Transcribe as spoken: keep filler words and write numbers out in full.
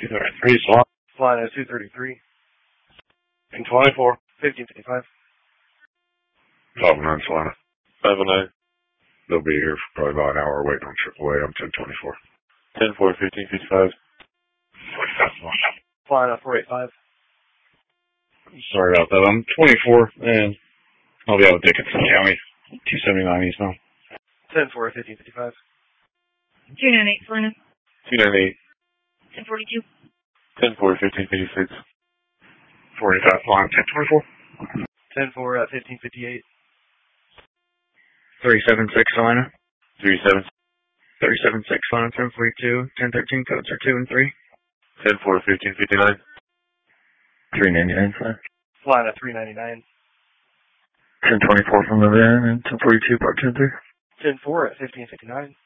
two thirty-three, slot. Flying at two thirty-three. ten twenty-four. fifteen fifty-five. five oh nine, Solana. five oh nine. They'll be here for probably about an hour waiting on triple A. I'm ten twenty-four. ten four, fifteen fifty-five. forty-five, Solana. Flying at four eighty-five. Sorry about that. I'm twenty-four, and I'll be out with Dickinson County. two seventy-nine East now. ten four, fifteen fifty-five. two ninety-eight, Solana. two ninety-eight. ten forty-two. ten four, fifteen fifty-six. forty-five, Solana. ten twenty-four. ten four at fifteen fifty-eight. three seven six, Solana. three seven. thirty-seven six, Solana. ten forty-two. ten thirteen, codes are two and three. ten four, fifteen fifty-nine. three ninety-nine, Solana. Flying at three ninety-nine. ten twenty-four from the van, and ten forty-two, part two and three. ten four at fifteen fifty-nine.